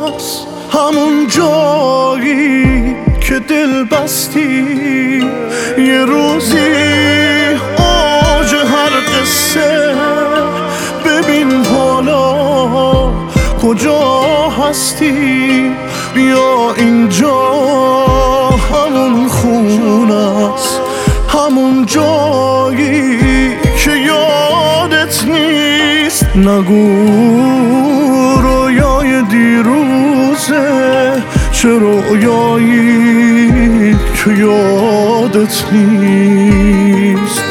است، همون جایی که دل بستی. یه روزی اوج هر قصه، ببین حالا کجا هستی. بیا اینجا همون خونه است، همون جایی که یادت نیست. نگو رویای دیروزه، چه رویایی که یادت نیست.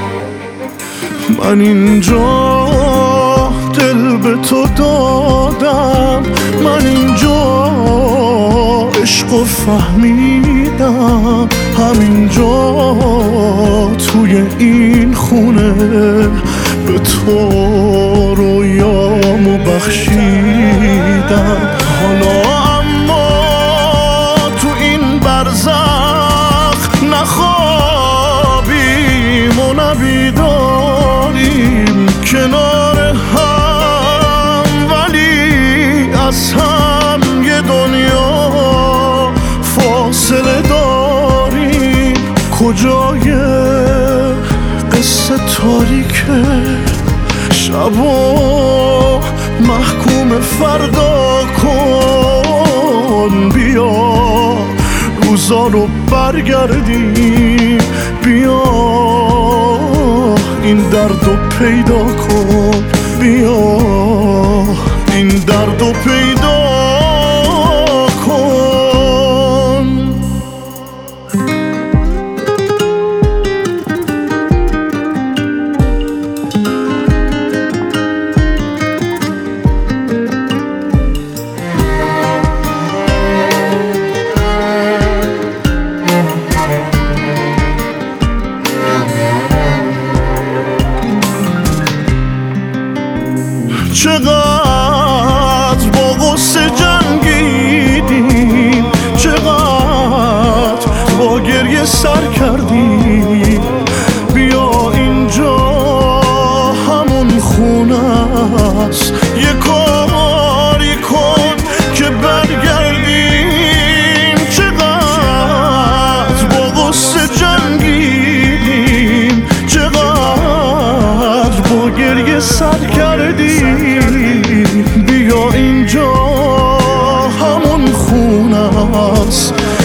من اینجا دل به تو دادم، من اینجا عشقو فهمیدم، همینجا توی این خونه به تو رویامو بخشیدم. حالا اما تو این برزخ نخوابیم و نبیداریم کنار هم، ولی از هم یه دنیا فاصله داریم. کجای قصه تاریکه، شبا محکوم فردا کن. بیا روزا رو برگردیم، بیا این دردو پیدا کن. بیا این دردو پیدا کن. چقدر با غصه جنگیدیم، چقدر با گریه سر کردیم. بیا اینجا همون خونه است، یه کاری کن که برگردیم. چقدر با غصه جنگیدیم، چقدر با گریه سر کردیم. بیا اینجا همون خونه است،